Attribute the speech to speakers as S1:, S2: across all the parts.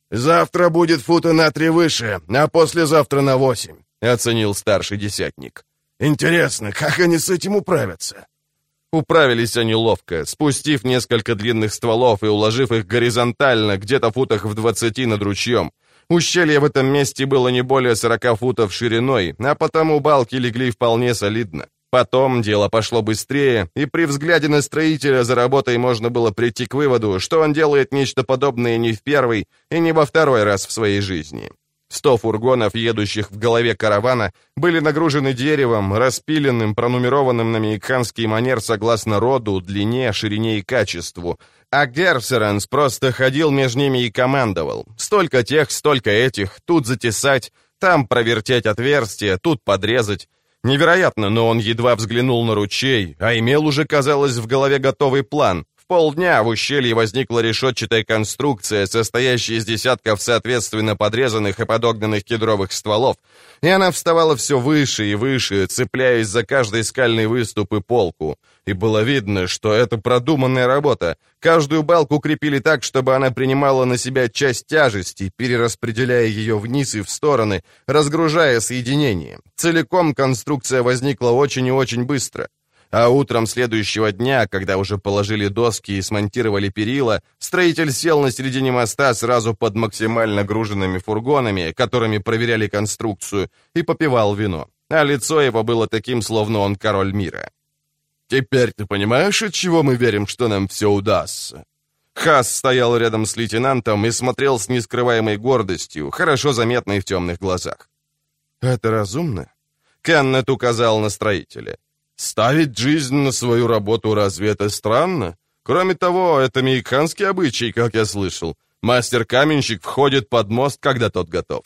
S1: «Завтра будет фута на 3 выше, а послезавтра на 8», — оценил старший десятник. «Интересно, как они с этим управятся?»
S2: Управились они ловко, спустив несколько длинных стволов и уложив их горизонтально, где-то футах в 20 над ручьем. Ущелье в этом месте было не более 40 футов шириной, а потому балки легли вполне солидно. Потом дело пошло быстрее, и при взгляде на строителя за работой можно было прийти к выводу, что он делает нечто подобное не в первый и не во второй раз в своей жизни. 100 фургонов, едущих в голове каравана, были нагружены деревом, распиленным, пронумерованным на мексиканский манер согласно роду, длине, ширине и качеству. А Герсеранс просто ходил между ними и командовал. Столько тех, столько этих, тут затесать, там провертеть отверстия, тут подрезать. Невероятно, но он едва взглянул на ручей, а имел уже, казалось, в голове готовый план. В полдня в ущелье возникла решетчатая конструкция, состоящая из десятков соответственно подрезанных и подогнанных кедровых стволов, и она вставала все выше и выше, цепляясь за каждый скальный выступ и полку. И было видно, что это продуманная работа. Каждую балку крепили так, чтобы она принимала на себя часть тяжести, перераспределяя ее вниз и в стороны, разгружая соединение. Целиком конструкция возникла очень и очень быстро. А утром следующего дня, когда уже положили доски и смонтировали перила, строитель сел на середине моста сразу под максимально груженными фургонами, которыми проверяли конструкцию, и попивал вино. А лицо его было таким, словно он король мира.
S1: «Теперь ты понимаешь, от чего мы верим, что нам все удастся?»
S2: Хас стоял рядом с лейтенантом и смотрел с нескрываемой гордостью, хорошо заметной в темных глазах.
S1: «Это разумно?»
S2: Кеннет указал на строителя.
S1: «Ставить жизнь на свою работу разве это странно? Кроме того, это мексиканский обычай, как я слышал. Мастер-каменщик входит под мост, когда тот готов».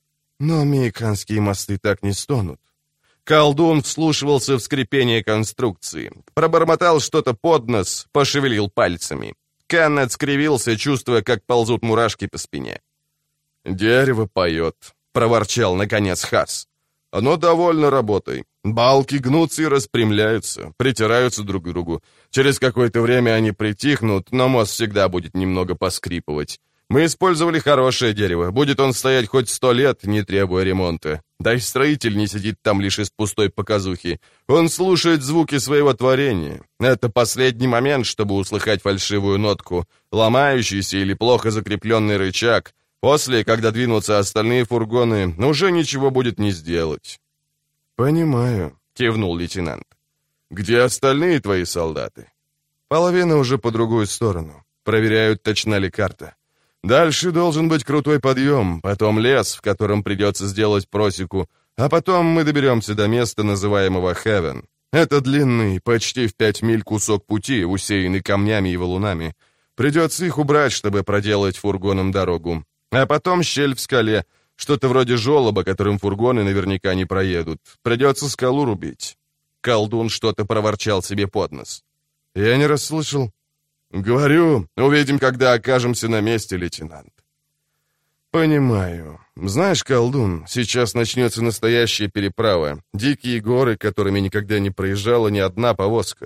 S1: «Но мексиканские мосты так не стонут».
S2: Колдун вслушивался в скрипение конструкции, пробормотал что-то под нос, пошевелил пальцами. Кеннет скривился, чувствуя, как ползут мурашки по спине.
S1: «Дерево поет», — проворчал наконец Хас. «Оно довольно работой. Балки гнутся и распрямляются, притираются друг к другу. Через какое-то время они притихнут, но мост всегда будет немного поскрипывать. Мы использовали хорошее дерево, будет он стоять хоть 100 лет, не требуя ремонта. Да и строитель не сидит там лишь из пустой показухи. Он слушает звуки своего творения. Это последний момент, чтобы услыхать фальшивую нотку, ломающийся или плохо закрепленный рычаг. После, когда двинутся остальные фургоны, уже ничего будет не сделать». «Понимаю»,
S2: — кивнул лейтенант.
S1: «Где остальные твои солдаты?»
S2: «Половина уже по другую сторону. Проверяют, точна ли карта. Дальше должен быть крутой подъем, потом лес, в котором придется сделать просеку, а потом мы доберемся до места, называемого Хевен. Это длинный, почти в 5 миль кусок пути, усеянный камнями и валунами. Придется их убрать, чтобы проделать фургоном дорогу. А потом щель в скале, что-то вроде желоба, которым фургоны наверняка не проедут. Придется скалу рубить». Колдун что-то проворчал себе под нос.
S1: «Я не расслышал». «Говорю, увидим, когда окажемся на месте, лейтенант». «Понимаю. Знаешь, колдун, сейчас начнется настоящая переправа. Дикие горы, которыми никогда не проезжала ни одна повозка».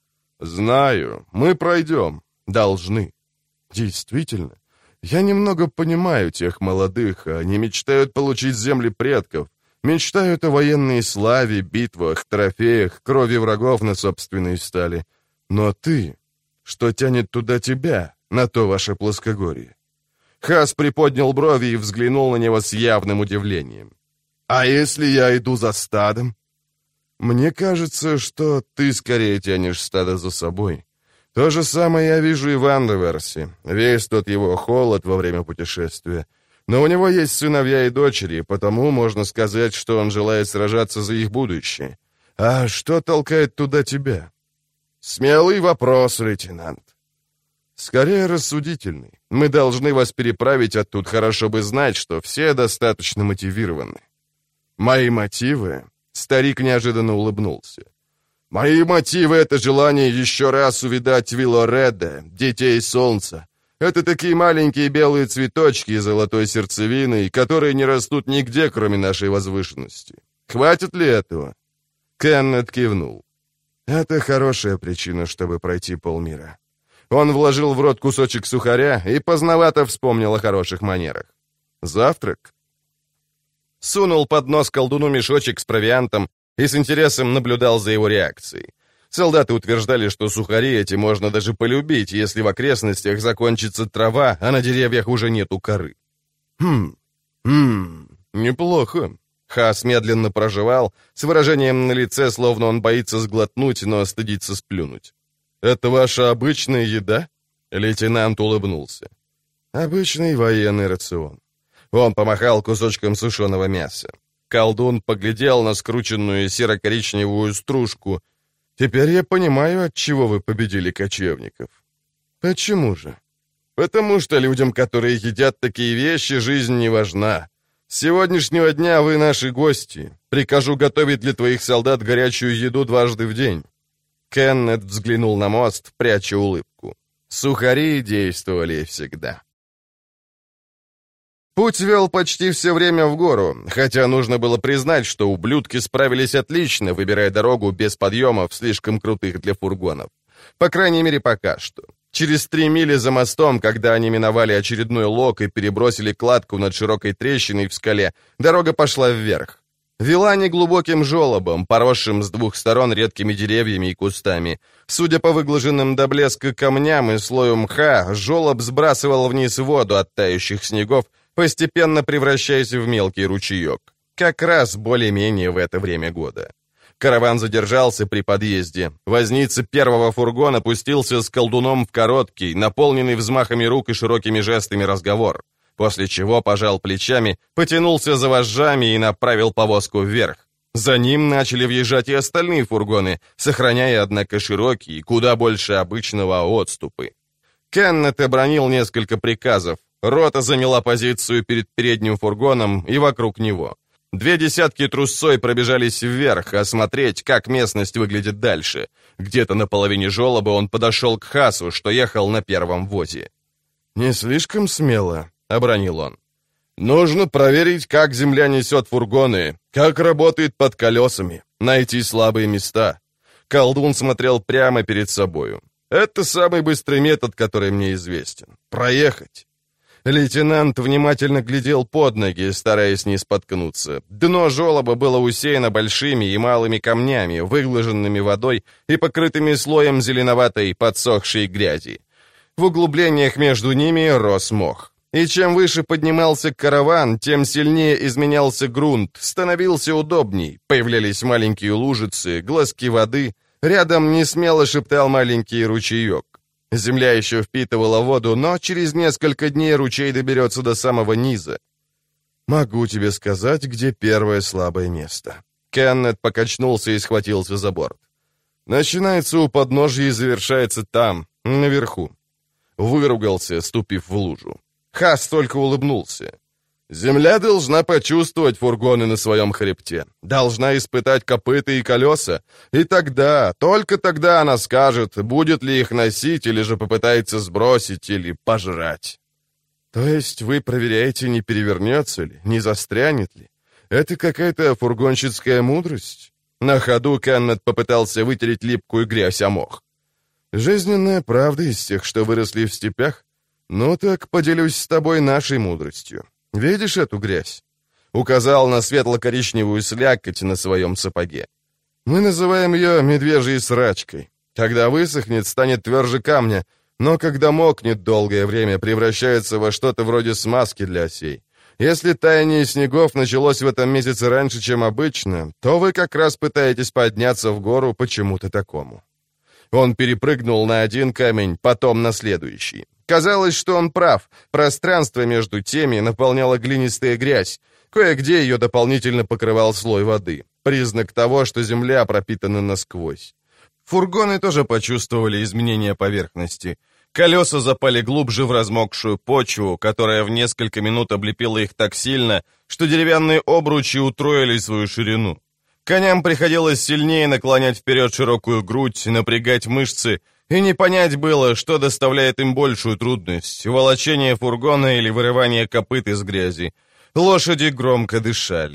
S1: «Знаю. Мы пройдем. Должны». «Действительно. Я немного понимаю тех молодых. Они мечтают получить земли предков. Мечтают о военной славе, битвах, трофеях, крови врагов на собственной стали. Но ты... Что тянет туда тебя, на то ваше плоскогорье?» Хас приподнял брови и взглянул на него с явным удивлением. «А если я иду за стадом?» «Мне кажется, что ты скорее тянешь стадо за собой. То же самое я вижу и в Андерверсе. Весь тот его холод во время путешествия. Но у него есть сыновья и дочери, потому можно сказать, что он желает сражаться за их будущее. А что толкает туда тебя?» «Смелый вопрос, лейтенант». «Скорее рассудительный. Мы должны вас переправить оттуда, хорошо бы знать, что все достаточно мотивированы». «Мои мотивы?» — старик неожиданно улыбнулся. «Мои мотивы — это желание еще раз увидать Виллореда, детей солнца. Это такие маленькие белые цветочки с золотой сердцевиной, которые не растут нигде, кроме нашей возвышенности. Хватит ли этого?» Кеннет кивнул. «Это хорошая причина, чтобы пройти полмира.
S2: Он вложил в рот кусочек сухаря и поздновато вспомнил о хороших манерах. «Завтрак?» Сунул под нос колдуну мешочек с провиантом и с интересом наблюдал за его реакцией. Солдаты утверждали, что сухари эти можно даже полюбить, если в окрестностях закончится трава, а на деревьях уже нету коры. Неплохо. Хас медленно прожевал, с выражением на лице, словно он боится сглотнуть, но стыдится сплюнуть. «Это ваша обычная еда?» Лейтенант улыбнулся. «Обычный военный рацион». Он помахал кусочком сушеного мяса. Колдун поглядел на скрученную серо-коричневую стружку. «Теперь я понимаю, отчего вы победили кочевников». «Почему же?» «Потому что людям, которые едят такие вещи, жизнь не важна. С сегодняшнего дня вы наши гости. Прикажу готовить для твоих солдат горячую еду дважды в день». Кеннет взглянул на мост, пряча улыбку. Сухари действовали всегда. Путь вел почти все время в гору, хотя нужно было признать, что ублюдки справились отлично, выбирая дорогу без подъемов, слишком крутых для фургонов. По крайней мере, пока что. Через 3 мили за мостом, когда они миновали очередной лог и перебросили кладку над широкой трещиной в скале, дорога пошла вверх. Вела неглубоким желобом, поросшим с 2 сторон редкими деревьями и кустами. Судя по выглаженным до блеска камням и слою мха, желоб сбрасывал вниз воду от тающих снегов, постепенно превращаясь в мелкий ручеек. Как раз более-менее в это время года. Караван задержался при подъезде. Возница первого фургона пустился с колдуном в короткий, наполненный взмахами рук и широкими жестами разговор, после чего пожал плечами, потянулся за вожжами и направил повозку вверх. За ним начали въезжать и остальные фургоны, сохраняя, однако, широкие, куда больше обычного отступы. Кеннет обронил несколько приказов. Рота заняла позицию перед передним фургоном и вокруг него. 2 десятки трусцой пробежались вверх, осмотреть, как местность выглядит дальше. Где-то на половине желоба он подошел к Хасу, что ехал на первом возе. «Не слишком смело», — обронил он. «Нужно проверить, как земля несет фургоны, как работает под колесами, найти слабые места». Колдун смотрел прямо перед собою. «Это самый быстрый метод, который мне известен. Проехать». Лейтенант внимательно глядел под ноги, стараясь не споткнуться. Дно желоба было усеяно большими и малыми камнями, выглаженными водой и покрытыми слоем зеленоватой подсохшей грязи. В углублениях между ними рос мох. И чем выше поднимался караван, тем сильнее изменялся грунт, становился удобней, появлялись маленькие лужицы, глазки воды, рядом несмело шептал маленький ручеек. Земля еще впитывала воду, но через несколько дней ручей доберется до самого низа. «Могу тебе сказать, где первое слабое место». Кеннет покачнулся и схватился за борт. «Начинается у подножья и завершается там, наверху». Выругался, ступив в лужу. Хас только улыбнулся. «Земля должна почувствовать фургоны на своем хребте, должна испытать копыта и колеса, и тогда, только тогда она скажет, будет ли их носить, или же попытается сбросить, или пожрать». «То есть вы проверяете, не перевернется ли, не застрянет ли? Это какая-то фургонщицкая мудрость?» На ходу Кеннет попытался вытереть липкую грязь о мох. «Жизненная правда из тех, что выросли в степях? Ну так поделюсь с тобой нашей мудростью. Видишь эту грязь?» Указал на светло-коричневую слякоть на своем сапоге. «Мы называем ее медвежьей срачкой. Когда высохнет, станет тверже камня, но когда мокнет долгое время, превращается во что-то вроде смазки для осей. Если таяние снегов началось в этом месяце раньше, чем обычно, то вы как раз пытаетесь подняться в гору почему-то такому». Он перепрыгнул на один камень, потом на следующий. Казалось, что он прав. Пространство между теми наполняла глинистая грязь. Кое-где ее дополнительно покрывал слой воды. Признак того, что земля пропитана насквозь. Фургоны тоже почувствовали изменение поверхности. Колеса запали глубже в размокшую почву, которая в несколько минут облепила их так сильно, что деревянные обручи утроили свою ширину. Коням приходилось сильнее наклонять вперед широкую грудь, напрягать мышцы, и не понять было, что доставляет им большую трудность — волочение фургона или вырывание копыт из грязи. Лошади громко дышали.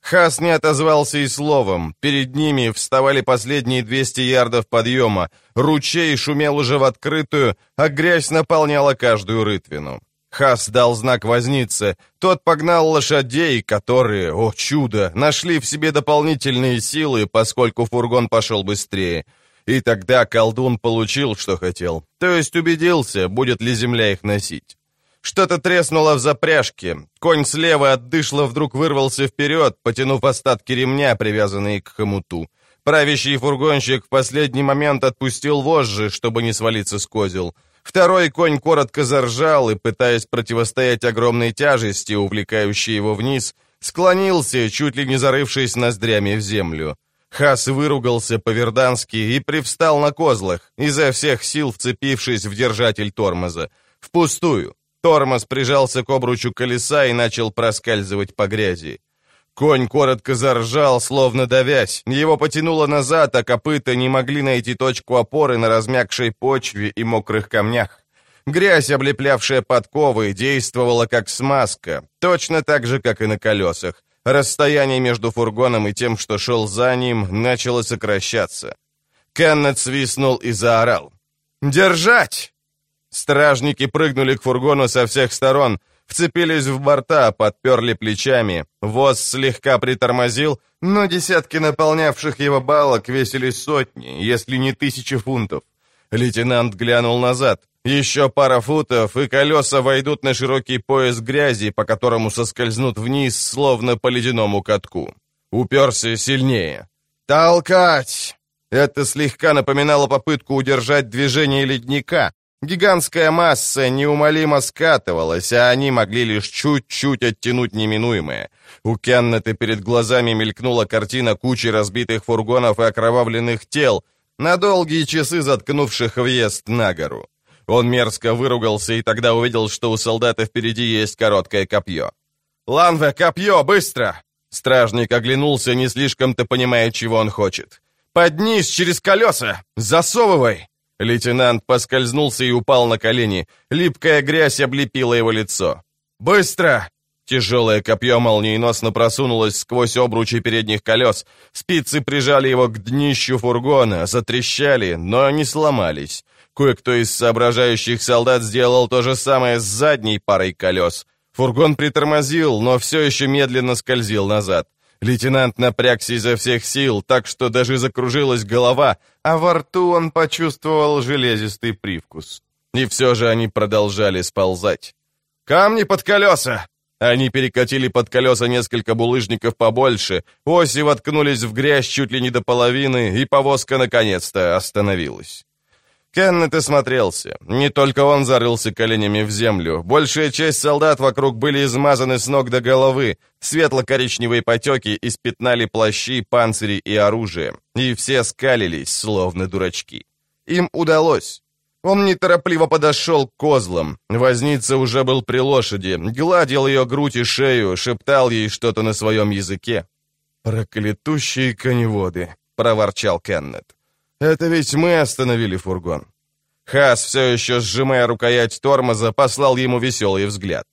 S2: Хас не отозвался и словом. Перед ними вставали последние 200 ярдов подъема. Ручей шумел уже в открытую, а грязь наполняла каждую рытвину. Хас дал знак вознице. Тот погнал лошадей, которые, о чудо, нашли в себе дополнительные силы, поскольку фургон пошел быстрее. И тогда колдун получил, что хотел. То есть убедился, будет ли земля их носить. Что-то треснуло в запряжке. Конь слева от дышла вдруг вырвался вперед, потянув остатки ремня, привязанные к хомуту. Правящий фургонщик в последний момент отпустил вожжи, чтобы не свалиться с козел. Второй конь коротко заржал и, пытаясь противостоять огромной тяжести, увлекающей его вниз, склонился, чуть ли не зарывшись ноздрями в землю. Хас выругался по-вердански и привстал на козлах, изо всех сил вцепившись в держатель тормоза. Впустую. Тормоз прижался к обручу колеса и начал проскальзывать по грязи. Конь коротко заржал, словно давясь. Его потянуло назад, а копыта не могли найти точку опоры на размягшей почве и мокрых камнях. Грязь, облеплявшая подковы, действовала как смазка, точно так же, как и на колесах. Расстояние между фургоном и тем, что шел за ним, начало сокращаться. Кеннет свистнул и заорал. «Держать!» Стражники прыгнули к фургону со всех сторон, вцепились в борта, подперли плечами. Воз слегка притормозил, но десятки наполнявших его балок весили сотни, если не 1000 фунтов. Лейтенант глянул назад. Еще пара футов, и колеса войдут на широкий пояс грязи, по которому соскользнут вниз, словно по ледяному катку. Уперся сильнее. «Толкать!» Это слегка напоминало попытку удержать движение ледника. Гигантская масса неумолимо скатывалась, а они могли лишь чуть-чуть оттянуть неминуемое. У Кеннета перед глазами мелькнула картина кучи разбитых фургонов и окровавленных тел, на долгие часы заткнувших въезд на гору. Он мерзко выругался и тогда увидел, что у солдата впереди есть короткое копье. «Ланве, копье, быстро!» Стражник оглянулся, не слишком-то понимая, чего он хочет. «Поднись через колеса! Засовывай!» Лейтенант поскользнулся и упал на колени. Липкая грязь облепила его лицо. «Быстро!» Тяжелое копье молниеносно просунулось сквозь обручи передних колес. Спицы прижали его к днищу фургона, затрещали, но не сломались. Кое-кто из соображающих солдат сделал то же самое с задней парой колес. Фургон притормозил, но все еще медленно скользил назад. Лейтенант напрягся изо всех сил, так что даже закружилась голова, а во рту он почувствовал железистый привкус. И все же они продолжали сползать. «Камни под колеса!» Они перекатили под колеса несколько булыжников побольше, оси воткнулись в грязь чуть ли не до половины, и повозка наконец-то остановилась. Кеннет осмотрелся. Не только он зарылся коленями в землю. Большая часть солдат вокруг были измазаны с ног до головы. Светло-коричневые потеки испятнали плащи, панцири и оружие. И все скалились, словно дурачки. Им удалось. Он неторопливо подошел к козлам. Возница уже был при лошади, гладил ее грудь и шею, шептал ей что-то на своем языке. «Проклятущие коневоды», — проворчал Кеннет. «Это ведь мы остановили фургон». Хас, все еще сжимая рукоять тормоза, послал ему веселый взгляд.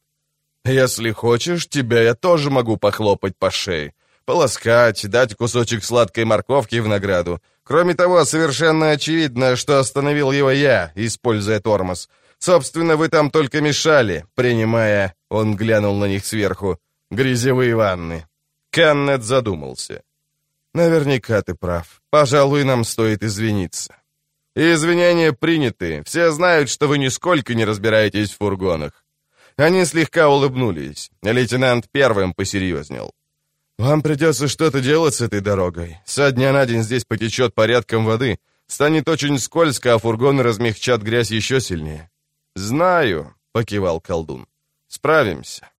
S2: «Если хочешь, тебя я тоже могу похлопать по шее, полоскать, дать кусочек сладкой морковки в награду. Кроме того, совершенно очевидно, что остановил его я, используя тормоз. Собственно, вы там только мешали, принимая...» Он глянул на них сверху. «Грязевые ванны». Кеннет задумался. «Наверняка ты прав. Пожалуй, нам стоит извиниться». «Извинения приняты. Все знают, что вы нисколько не разбираетесь в фургонах». Они слегка улыбнулись. Лейтенант первым посерьезнел. «Вам придется что-то делать с этой дорогой. Со дня на день здесь потечет порядком воды. Станет очень скользко, а фургоны размягчат грязь еще сильнее». «Знаю», — покивал колдун. «Справимся».